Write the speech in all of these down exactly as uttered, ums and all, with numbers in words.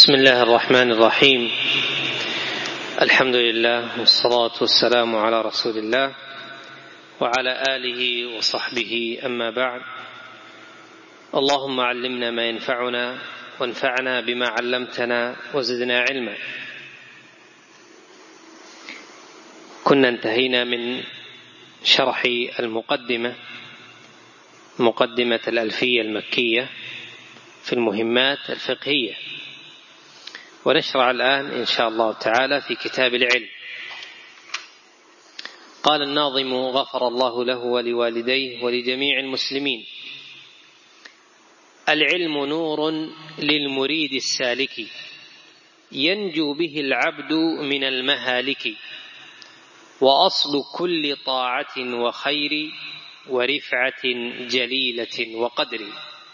بسم الله الرحمن الرحيم. الحمد لله والصلاة والسلام على رسول الله وعلى آله وصحبه، أما بعد. اللهم علمنا ما ينفعنا وانفعنا بما علمتنا وزدنا علما. كنا انتهينا من شرح المقدمة مقدمة الألفية المكية في المهمات الفقهية، ونشرع الآن إن شاء الله تعالى في كتاب العلم. قال الناظم غفر الله له ولوالديه ولجميع المسلمين: العلم نور للمريد السالك، ينجو به العبد من المهالك، وأصل كل طاعة وخير ورفعة جليلة وقدر.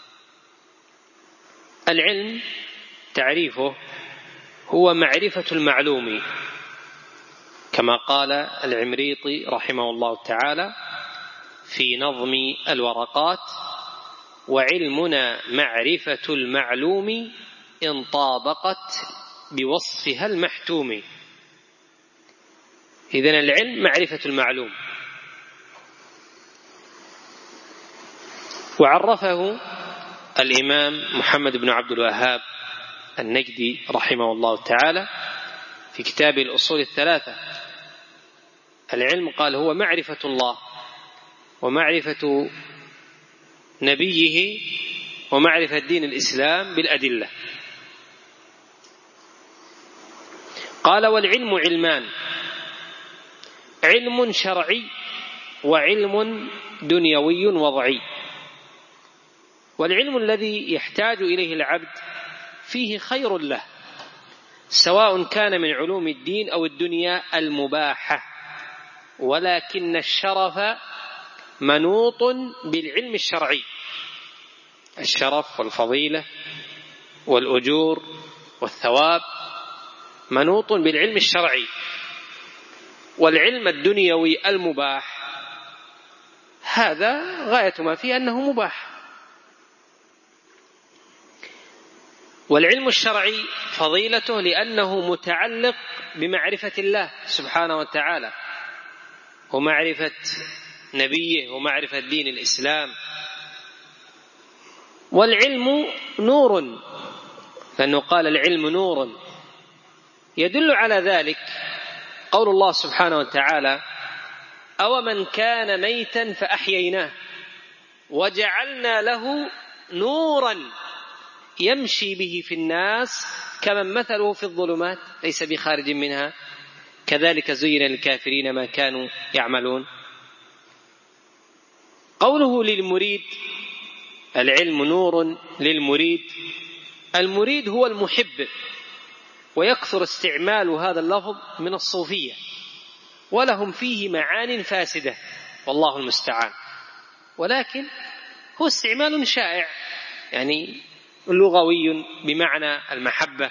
العلم تعريفه هو معرفة المعلوم، كما قال العمريطي رحمه الله تعالى في نظم الورقات: وعلمنا معرفة المعلوم إن طابقت بوصفها المحتوم. إذن العلم معرفة المعلوم. وعرفه الإمام محمد بن عبد الوهاب النجدي رحمه الله تعالى في كتاب الأصول الثلاثة. العلم قال هو معرفة الله ومعرفة نبيه ومعرفة دين الإسلام بالأدلة. قال: والعلم علمان: علم شرعي وعلم دنيوي وضعي. والعلم الذي يحتاج إليه العبد فيه خير له، سواء كان من علوم الدين أو الدنيا المباحة، ولكن الشرف منوط بالعلم الشرعي. الشرف والفضيلة والأجور والثواب منوط بالعلم الشرعي. والعلم الدنيوي المباح هذا غاية ما فيه أنه مباح. والعلم الشرعي فضيلته لأنه متعلق بمعرفة الله سبحانه وتعالى ومعرفة نبيه ومعرفة دين الإسلام. والعلم نور، لأنه قال العلم نور. يدل على ذلك قول الله سبحانه وتعالى: أومن كان ميتا فأحييناه وجعلنا له نورا يمشي به في الناس كمن مثله في الظلمات ليس بخارج منها كذلك زين للكافرين ما كانوا يعملون. قوله للمريد: العلم نور للمريد. المريد هو المحب، ويكثر استعمال هذا اللفظ من الصوفية، ولهم فيه معان فاسدة والله المستعان، ولكن هو استعمال شائع، يعني لغوي بمعنى المحبة،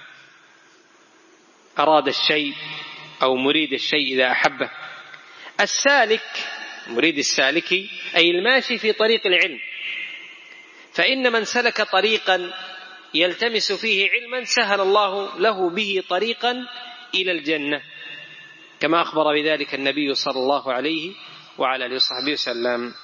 أراد الشيء أو مريد الشيء إذا أحبه. السالك مريد السالكي أي الماشي في طريق العلم، فإن من سلك طريقا يلتمس فيه علما سهل الله له به طريقا إلى الجنة، كما أخبر بذلك النبي صلى الله عليه وعلى آله وصحبه وسلم.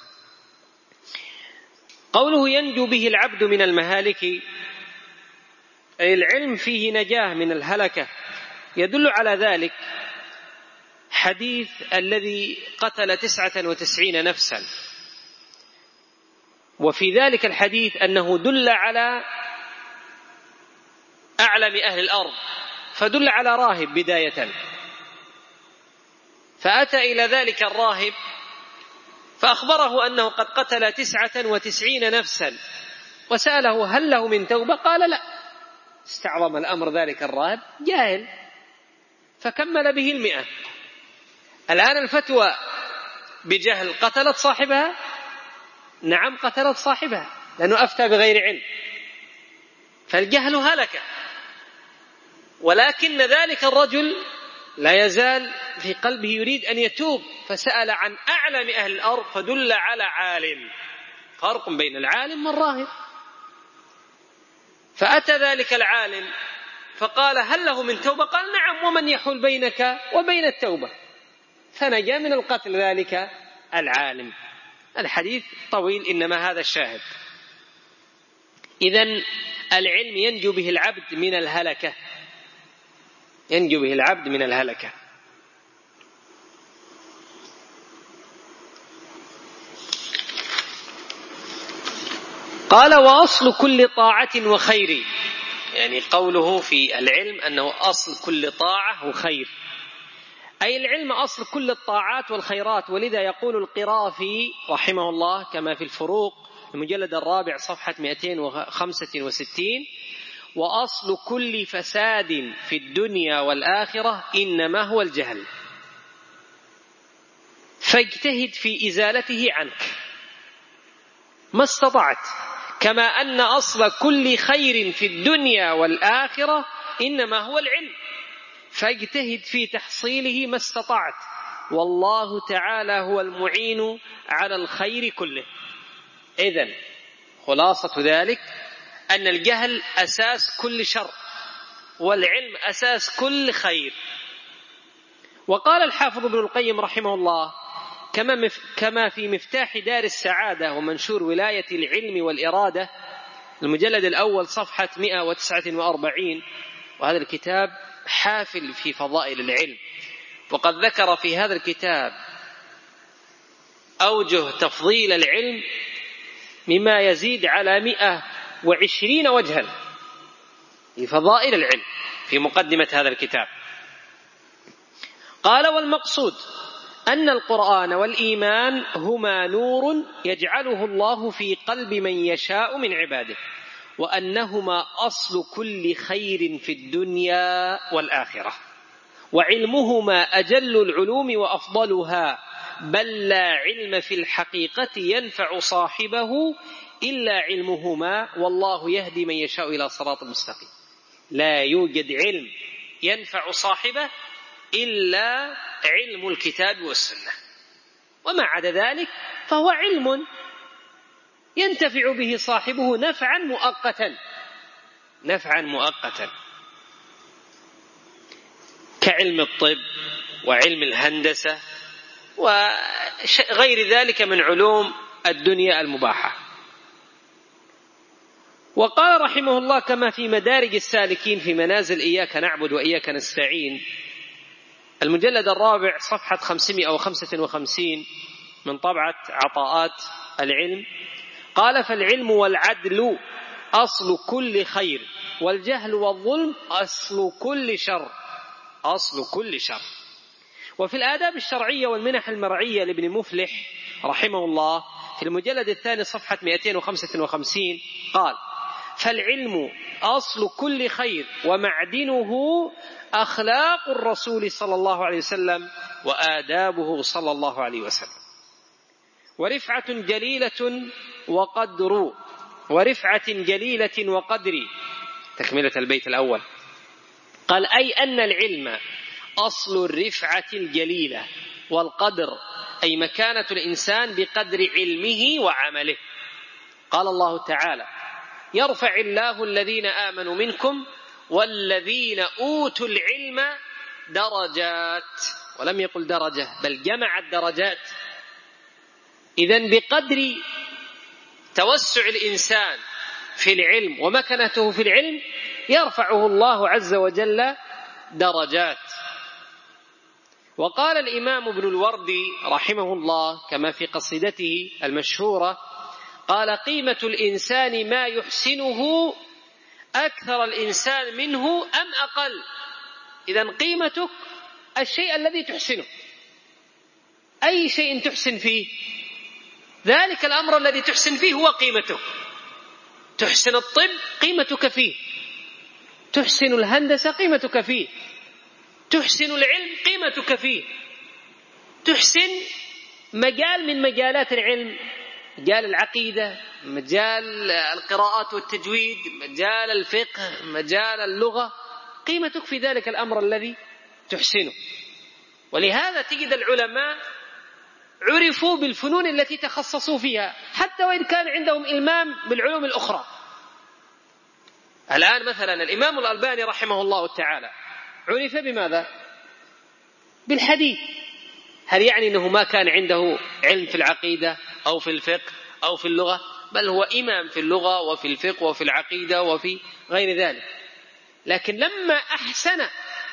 قوله ينجو به العبد من المهالك، أي العلم فيه نجاة من الهلكة. يدل على ذلك حديث الذي قتل تسعة وتسعين نفسا، وفي ذلك الحديث أنه دل على أعلم أهل الأرض، فدل على راهب بداية، فأتى إلى ذلك الراهب فأخبره أنه قد قتل تسعة وتسعين نفسا، وسأله هل له من توبة؟ قال لا. استعظم الأمر ذلك الراهب جاهل فكمل به المئة. الآن الفتوى بجهل قتلت صاحبها؟ نعم قتلت صاحبها، لأنه أفتى بغير علم، فالجهل هلك. ولكن ذلك الرجل لا يزال في قلبه يريد أن يتوب، فسأل عن أعلم أهل الأرض فدل على عالم. فرق بين العالم والراهب. فأتى ذلك العالم فقال هل له من توبة؟ قال نعم، ومن يحول بينك وبين التوبة؟ فنجا من القتل ذلك العالم. الحديث طويل، إنما هذا الشاهد. إذن العلم ينجو به العبد من الهلكة، ينجو به العبد من الهلكة. قال وأصل كل طاعة وخير، يعني قوله في العلم أنه أصل كل طاعة وخير، أي العلم أصل كل الطاعات والخيرات. ولذا يقول القرافي رحمه الله كما في الفروق المجلد الرابع صفحة مئتين وخمسة وستين: وأصل كل فساد في الدنيا والآخرة إنما هو الجهل، فاجتهد في إزالته عنك ما استطعت، كما أن أصل كل خير في الدنيا والآخرة إنما هو العلم، فاجتهد في تحصيله ما استطعت، والله تعالى هو المعين على الخير كله. إذن خلاصة ذلك أن الجهل أساس كل شر، والعلم أساس كل خير. وقال الحافظ ابن القيم رحمه الله كما في مفتاح دار السعادة ومنشور ولاية العلم والإرادة المجلد الأول صفحة مئة وتسعة وأربعين، وهذا الكتاب حافل في فضائل العلم، وقد ذكر في هذا الكتاب أوجه تفضيل العلم مما يزيد على مئة وعشرين وجها في فضائل العلم في مقدمة هذا الكتاب. قال والمقصود أن القرآن والإيمان هما نور يجعله الله في قلب من يشاء من عباده، وأنهما أصل كل خير في الدنيا والآخرة، وعلمهما أجل العلوم وأفضلها، بل لا علم في الحقيقة ينفع صاحبه إلا علمهما، والله يهدي من يشاء إلى صراط مستقيم. لا يوجد علم ينفع صاحبه إلا علم الكتاب والسنة، وما عدا ذلك فهو علم ينتفع به صاحبه نفعا مؤقتا، نفعا مؤقتا كعلم الطب وعلم الهندسة وغير ذلك من علوم الدنيا المباحة. وقال رحمه الله كما في مدارج السالكين في منازل إياك نعبد وإياك نستعين المجلد الرابع صفحة خمسمائة وخمسة وخمسين من طبعة عطاءات العلم: قال فالعلم والعدل أصل كل خير، والجهل والظلم أصل كل شر، أصل كل شر. وفي الآداب الشرعية والمنح المرعية لابن مفلح رحمه الله في المجلد الثاني صفحة مئتين وخمسة وخمسين قال: فالعلم أصل كل خير، ومعدنه أخلاق الرسول صلى الله عليه وسلم وآدابه صلى الله عليه وسلم، ورفعة جليلة وقدر ورفعة جليلة وقدر. تكملة البيت الأول قال: أي أن العلم أصل الرفعة الجليلة، والقدر أي مكانة الإنسان بقدر علمه وعمله. قال الله تعالى: يرفع الله الذين آمنوا منكم والذين أوتوا العلم درجات، ولم يقل درجة بل جمع الدرجات. إذن بقدر توسع الإنسان في العلم ومكانته في العلم يرفعه الله عز وجل درجات. وقال الإمام ابن الوردي رحمه الله كما في قصيدته المشهورة قال: قيمة الإنسان ما يحسنه أكثر الإنسان منه أم أقل. إذن قيمتك الشيء الذي تحسنه، أي شيء تحسن فيه ذلك الأمر الذي تحسن فيه هو قيمتك. تحسن الطب قيمتك فيه، تحسن الهندسة قيمتك فيه، تحسن العلم قيمتك فيه، تحسن مجال من مجالات العلم، مجال العقيدة، مجال القراءات والتجويد، مجال الفقه، مجال اللغة، قيمتك في ذلك الأمر الذي تحسنه. ولهذا تجد العلماء عرفوا بالفنون التي تخصصوا فيها حتى وإن كان عندهم إلمام بالعلوم الأخرى. الآن مثلا الإمام الألباني رحمه الله تعالى عرف بماذا؟ بالحديث. هل يعني أنه ما كان عنده علم في العقيدة أو في الفقه أو في اللغة؟ بل هو إمام في اللغة وفي الفقه وفي العقيدة وفي غير ذلك، لكن لما أحسن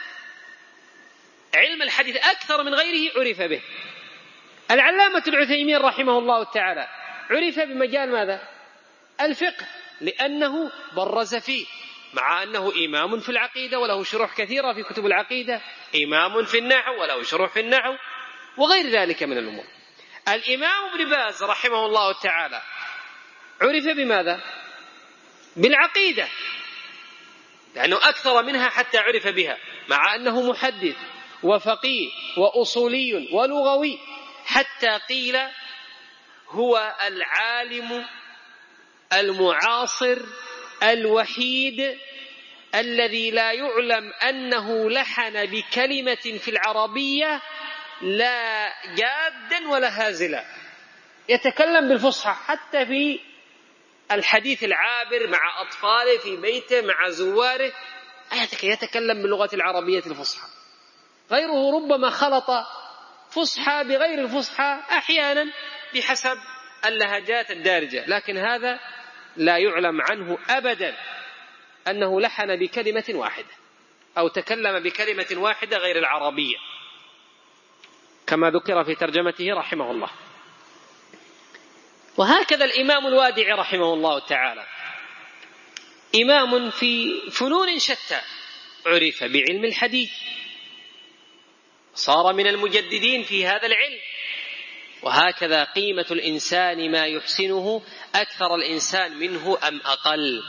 علم الحديث أكثر من غيره عرف به. العلامة العثيمين رحمه الله تعالى عرف بمجال ماذا؟ الفقه، لأنه برز فيه، مع أنه إمام في العقيدة وله شروح كثيرة في كتب العقيدة، إمام في النحو وله شروح في النحو وغير ذلك من الأمور. الإمام ابن باز رحمه الله تعالى عرف بماذا؟ بالعقيدة، لأنه أكثر منها حتى عرف بها، مع أنه محدث وفقيه وأصولي ولغوي، حتى قيل هو العالم المعاصر الوحيد الذي لا يعلم أنه لحن بكلمة في العربية لا جادا ولا هازلا، يتكلم بالفصحى حتى في الحديث العابر مع أطفاله في بيته مع زواره، يتكلم باللغة العربية الفصحى. غيره ربما خلط فصحى بغير الفصحى أحيانا بحسب اللهجات الدارجة، لكن هذا لا يعلم عنه أبدا أنه لحن بكلمة واحدة أو تكلم بكلمة واحدة غير العربية، كما ذكر في ترجمته رحمه الله. وهكذا الإمام الوادعي رحمه الله تعالى إمام في فنون شتى، عرف بعلم الحديث، صار من المجددين في هذا العلم. وهكذا قيمة الإنسان ما يحسنه، أكثر الإنسان منه أم أقل.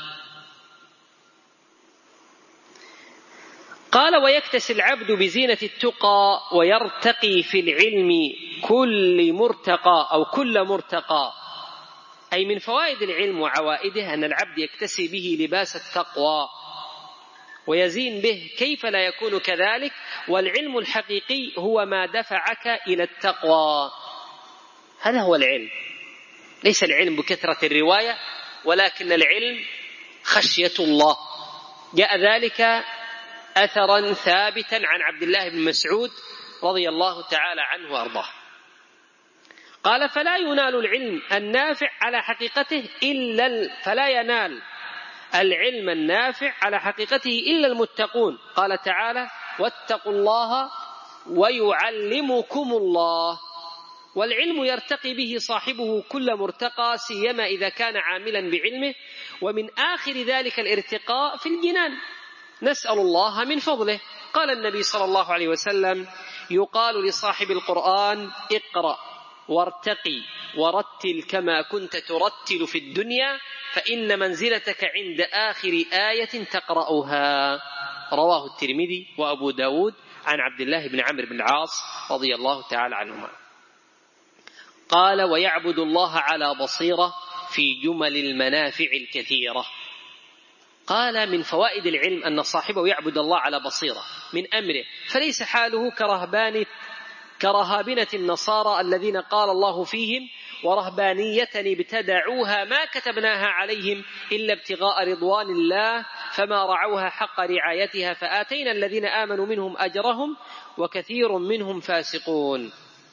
قال: ويكتسي العبد بزينة التقى ويرتقي في العلم كل مرتقى أو كل مرتقى. أي من فوائد العلم وعوائده أن العبد يكتسي به لباس التقوى ويزين به، كيف لا يكون كذلك؟ والعلم الحقيقي هو ما دفعك إلى التقوى. هذا هو العلم، ليس العلم بكثرة الرواية، ولكن العلم خشية الله. جاء ذلك أثرا ثابتا عن عبد الله بن مسعود رضي الله تعالى عنه وأرضاه، قال: فلا ينال العلم النافع على حقيقته إلا فلا ينال العلم النافع على حقيقته إلا المتقون. قال تعالى: واتقوا الله ويعلمكم الله. والعلم يرتقي به صاحبه كل مرتقى، سيما إذا كان عاملا بعلمه، ومن آخر ذلك الارتقاء في الجنان. نسأل الله من فضله. قال النبي صلى الله عليه وسلم: يقال لصاحب القرآن: اقرأ وارتقي ورتل كما كنت ترتل في الدنيا، فإن منزلتك عند آخر آية تقرأها. رواه الترمذي وأبو داود عن عبد الله بن عمرو بن العاص رضي الله تعالى عنهما. قال: ويعبد الله على بصيرة في جمل المنافع الكثيرة. قال: من فوائد العلم أن صاحبه يعبد الله على بصيرة من أمره، فليس حاله كرهبان كرهابنة النصارى الذين قال الله فيهم: ورهبانية ابتدعوها ما كتبناها عليهم إلا ابتغاء رضوان الله فما رعوها حق رعايتها فآتينا الذين آمنوا منهم أجرهم وكثير منهم فاسقون.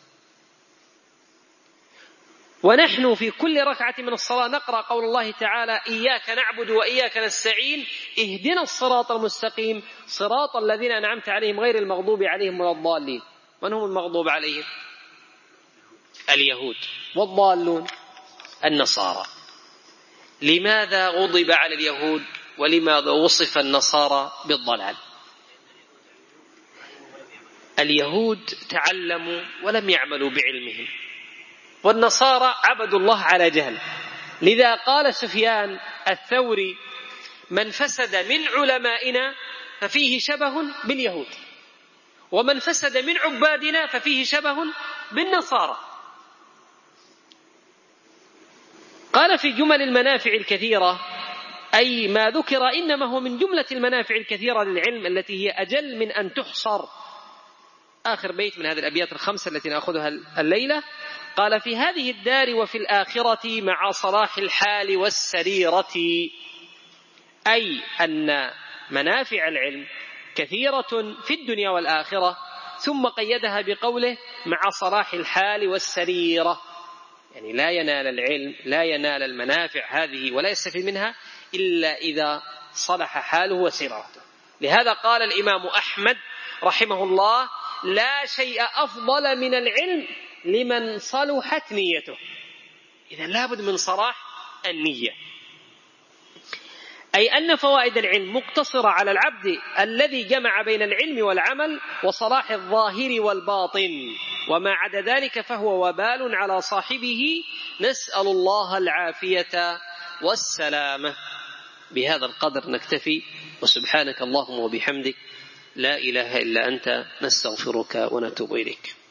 ونحن في كل ركعة من الصلاة نقرأ قول الله تعالى: إياك نعبد وإياك نستعين اهدنا الصراط المستقيم صراط الذين أنعمت عليهم غير المغضوب عليهم ولا الضالين. من هم المغضوب عليهم؟ اليهود. والضالون النصارى. لماذا غضب على اليهود ولماذا وصف النصارى بالضلال؟ اليهود تعلموا ولم يعملوا بعلمهم، والنصارى عبدوا الله على جهل. لذا قال سفيان الثوري: من فسد من علمائنا ففيه شبه باليهود، ومن فسد من عبادنا ففيه شبه بالنصارى. قال: في جمل المنافع الكثيرة، أي ما ذكر إنما هو من جملة المنافع الكثيرة للعلم التي هي أجل من أن تحصر. آخر بيت من هذه الأبيات الخمسة التي نأخذها الليلة. قال: في هذه الدار وفي الآخرة مع صلاح الحال والسريرة. أي أن منافع العلم كثيرة في الدنيا والآخرة، ثم قيدها بقوله مع صلاح الحال والسريرة، يعني لا ينال العلم لا ينال المنافع هذه ولا يستفيد منها إلا إذا صلح حاله وسريرته. لهذا قال الإمام أحمد رحمه الله: لا شيء أفضل من العلم لمن صلحت نيته. إذن لابد من صلاح النية، أي أن فوائد العلم مقتصرة على العبد الذي جمع بين العلم والعمل وصلاح الظاهر والباطن، وما عدا ذلك فهو وبال على صاحبه، نسأل الله العافية والسلامة. بهذا القدر نكتفي، وسبحانك اللهم وبحمدك، لا إله إلا أنت، نستغفرك ونتوب إليك.